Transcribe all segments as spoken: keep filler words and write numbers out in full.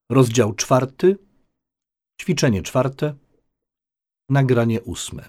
Rozdział czwarty, ćwiczenie czwarte, nagranie ósme.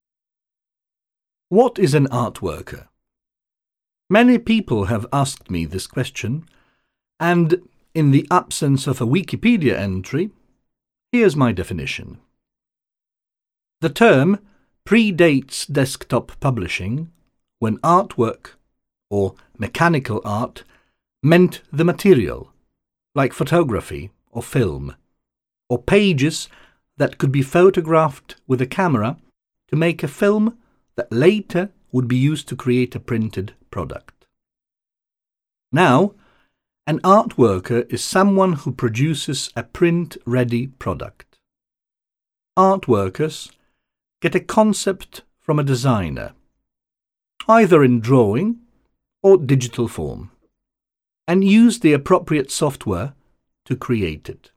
What is an art worker? Many people have asked me this question, and in the absence of a Wikipedia entry, here's my definition. The term predates desktop publishing, when artwork, or mechanical art, meant the material, like photography or film, or pages that could be photographed with a camera to make a film that later would be used to create a printed product. Now, an art worker is someone who produces a print-ready product. Art workers get a concept from a designer, either in drawing or digital form, and use the appropriate software to create it.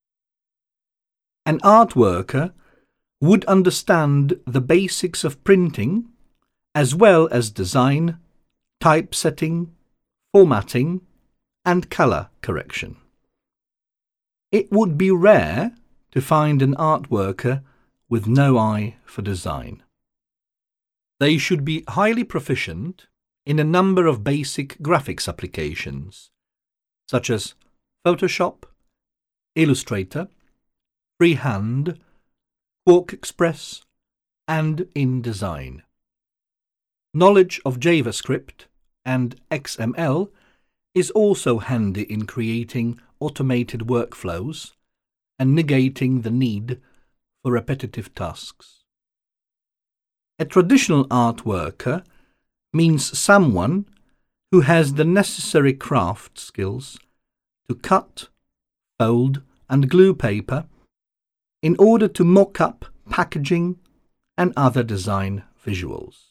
An art worker would understand the basics of printing as well as design, typesetting, formatting, and color correction. It would be rare to find an art worker with no eye for design. They should be highly proficient in a number of basic graphics applications, such as Photoshop, Illustrator, Freehand, QuarkXPress, and InDesign. Knowledge of JavaScript and X M L is also handy in creating automated workflows and negating the need for repetitive tasks. A traditional art worker means someone who has the necessary craft skills to cut, fold, and glue paper in order to mock up packaging and other design visuals.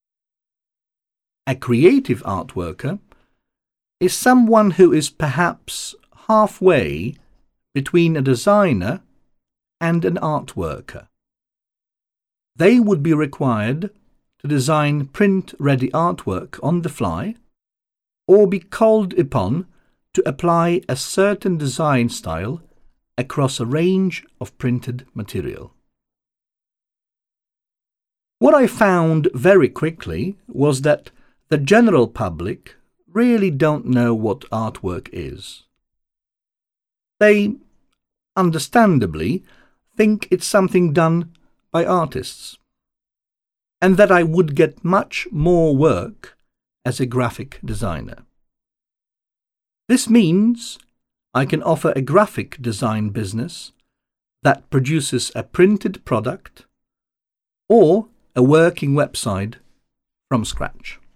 A creative art worker is someone who is perhaps halfway between a designer and an art worker. They would be required to design print-ready artwork on the fly or be called upon to apply a certain design style across a range of printed material. What I found very quickly was that the general public really don't know what artwork is. They, understandably, think it's something done by artists, and that I would get much more work as a graphic designer. This means I can offer a graphic design business that produces a printed product or a working website from scratch.